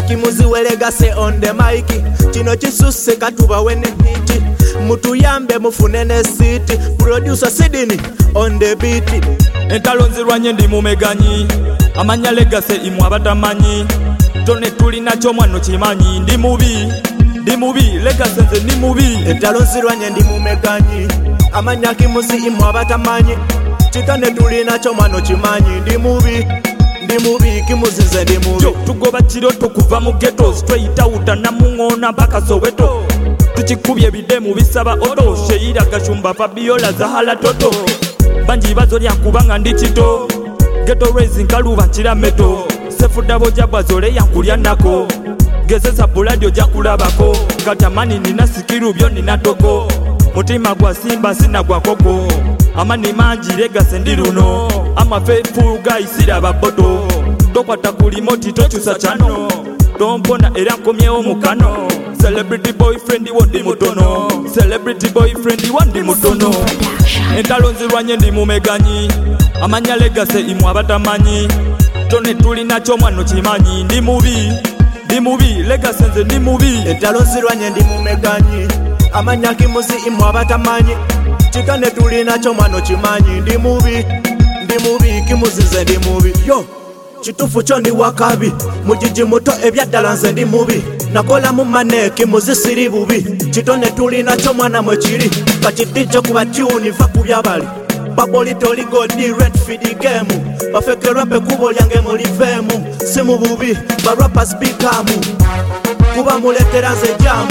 kimuzi welegase on the mic kino kisuse katuba wene hiti mutuyambe mufune ne city producer Sidini on the beat entalonzirwanye ndi mumeganyi amanya legase imwe abatamanyi tone tulina kyo mwana kimanyi ndi mubi legase nze ndi mubi entalonzirwanye ndi mumeganyi amanya kimuzi imwe abatamanyi kitone tulina kyo mwana kimanyi ndi mubi kimuzi nze ndi mubi tugoba kiro tukuva mu ghetto straight out na mungona mpaka Soweto tukikubye bidemu bisaba oto Sheira Gashumba Fabiola Zahala Toto banji bazo lya kubanga ndi kito ghetto raising kaluba kira meto sefu dabo jabazole yankulya nako gezesa buladio jakulabako katamani nina sikiru byo nina togo mutima gwa simba sina gwa koko amani manji legase ndi luno ama faithful guys siraba boto tokwata kuli moti tochusa chano tompona era nkomyewo mukano celebrity boyfriend wondi mutono celebrity boyfriend wondi mutono entalonzirwanye ndi mumeganyi amanya legase imwe abatamanyi tone tulina kyo mwana kimanyi ndi mubi legase nze ndi mubi entalonzirwanye ndi mumeganyi amanya kimuzi imwe abatamanyi kitone tulina kyo mwana kimanyi ndi mubi kimuzi nze ndi mubi yo kitufu kyo ndi wakabi mujiji muto ebyaddala nze ndi mubi nakola mu maneki muzisiri bubi kitone tulina kyo mwana mwe kiri kakitijje kuba tuni va ku byabali babolitoli godi red feed game bafeke rape kubo lyange mulivemu si mu bubi barappers bikamu kuba muletera nze jamu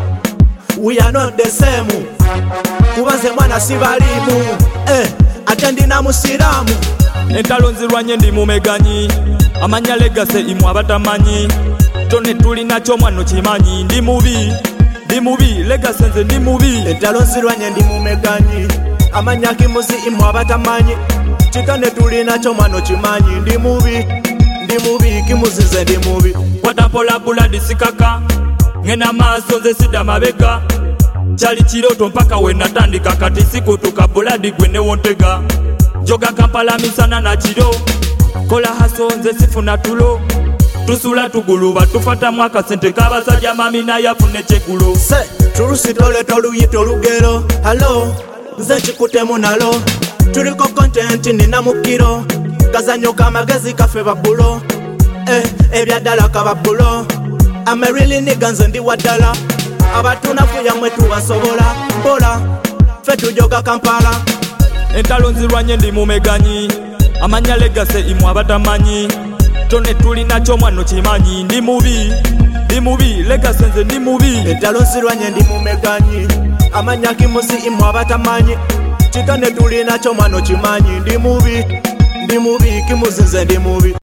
we are not the same kuba nze mwana sibalimu ate ndina musiramu entalonzirwanye ndi mumeganyi amanya legase imwe abatamanyi tone tulina kyo mwana kimanyi ndi mubi legase nze ndi mubi entalonzirwanye ndi mumeganyi amanya kimuzi imwe abatamanyi kitone tulina kyo mwana kimanyi ndi mubi kimuzi nze ndi mubi watapola buladi sikaka ngena maaso nze sida mabega kyali kiroto mpaka we natandika kati sikutuka buladi gwe ne wontega joga Kampala misana na kiro kola haso nze sifuna tulo tusula tuguluba tufata mwaka sente kabasajja mami na yafune chegulo se tulusi tole toluyita olugero halo nze kikutemu nalo tuliko content nina mukiro kazanyo kamagezi kafe babulo ebyaddala kababulo amerili niga nze ndi waddala abatunafu yamwe tubasobola mbola fe tujoga Kampala entalonzirwanye ndi mumeganyi amanya legase imwe abatamanyi tone tulina kyo mwana kimanyi ndi mubi legase nze ndi mubi entalonzirwanye ndi mumeganyi amanya kimuzi imwe abatamanyi kitone tulina kyo mwana kimanyi ndi mubi kimuzi nze ndi mubi